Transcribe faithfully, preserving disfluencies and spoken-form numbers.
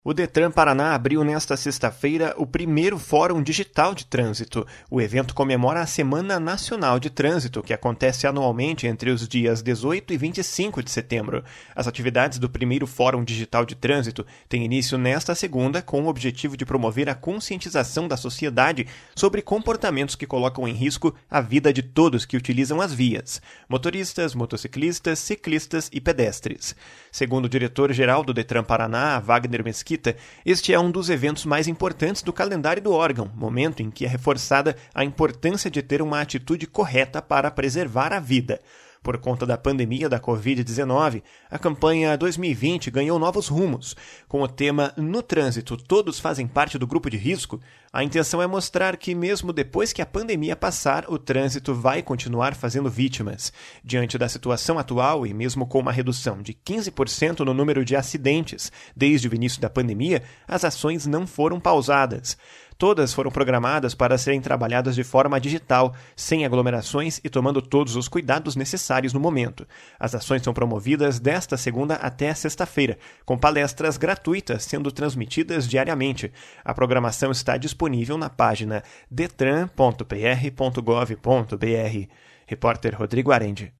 O Detran Paraná abriu nesta sexta-feira o primeiro Fórum Digital de Trânsito. O evento comemora a Semana Nacional de Trânsito, que acontece anualmente entre os dias dezoito e vinte e cinco de setembro. As atividades do primeiro Fórum Digital de Trânsito têm início nesta segunda, com o objetivo de promover a conscientização da sociedade sobre comportamentos que colocam em risco a vida de todos que utilizam as vias: motoristas, motociclistas, ciclistas e pedestres. Segundo o diretor-geral do Detran Paraná, Wagner Mesquita, este é um dos eventos mais importantes do calendário do órgão, momento em que é reforçada a importância de ter uma atitude correta para preservar a vida. Por conta da pandemia da covid dezenove, a campanha dois mil e vinte ganhou novos rumos. Com o tema "No Trânsito, todos fazem parte do grupo de risco", a intenção é mostrar que, mesmo depois que a pandemia passar, o trânsito vai continuar fazendo vítimas. Diante da situação atual e mesmo com uma redução de quinze por cento no número de acidentes desde o início da pandemia, as ações não foram pausadas. Todas foram programadas para serem trabalhadas de forma digital, sem aglomerações e tomando todos os cuidados necessários no momento. As ações são promovidas desta segunda até sexta-feira, com palestras gratuitas sendo transmitidas diariamente. A programação está disponível na página detran ponto p r ponto gov ponto b r. Repórter Rodrigo Arendi.